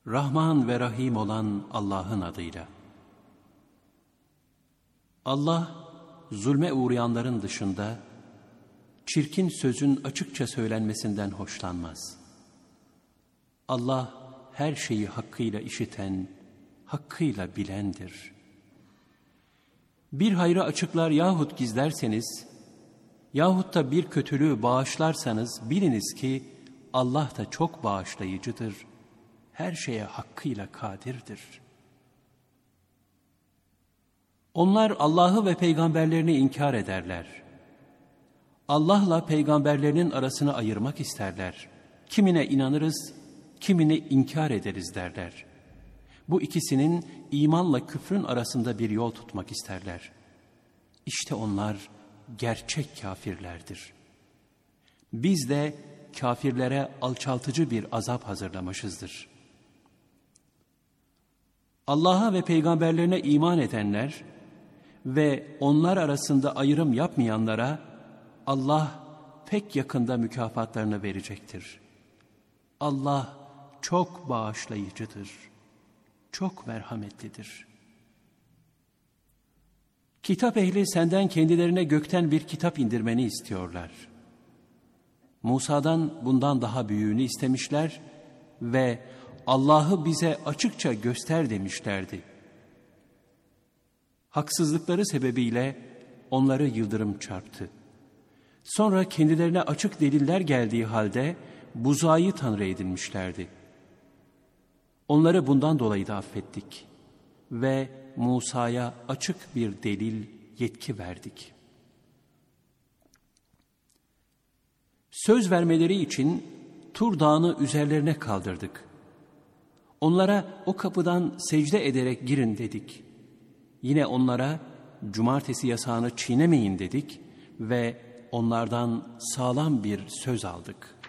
Rahman ve Rahim olan Allah'ın adıyla. Allah, zulme uğrayanların dışında, çirkin sözün açıkça söylenmesinden hoşlanmaz. Allah, her şeyi hakkıyla işiten, hakkıyla bilendir. Bir hayrı açıklar yahut gizlerseniz, yahut da bir kötülüğü bağışlarsanız, biliniz ki Allah da çok bağışlayıcıdır, her şeye hakkıyla kadirdir. Onlar Allah'ı ve peygamberlerini inkar ederler. Allah'la peygamberlerinin arasını ayırmak isterler. Kimine inanırız, kimini inkar ederiz derler. Bu ikisinin imanla küfrün arasında bir yol tutmak isterler. İşte onlar gerçek kafirlerdir. Biz de kafirlere alçaltıcı bir azap hazırlamışızdır. Allah'a ve peygamberlerine iman edenler ve onlar arasında ayrım yapmayanlara Allah pek yakında mükafatlarını verecektir. Allah çok bağışlayıcıdır, çok merhametlidir. Kitap ehli senden kendilerine gökten bir kitap indirmeni istiyorlar. Musa'dan bundan daha büyüğünü istemişler ve Allah'ı bize açıkça göster demişlerdi. Haksızlıkları sebebiyle onları yıldırım çarptı. Sonra kendilerine açık deliller geldiği halde buzağı tanrı edinmişlerdi. Onları bundan dolayı da affettik ve Musa'ya açık bir delil, yetki verdik. Söz vermeleri için Tur Dağı'nı üzerlerine kaldırdık. Onlara o kapıdan secde ederek girin dedik. Yine onlara cumartesi yasağını çiğnemeyin dedik ve onlardan sağlam bir söz aldık.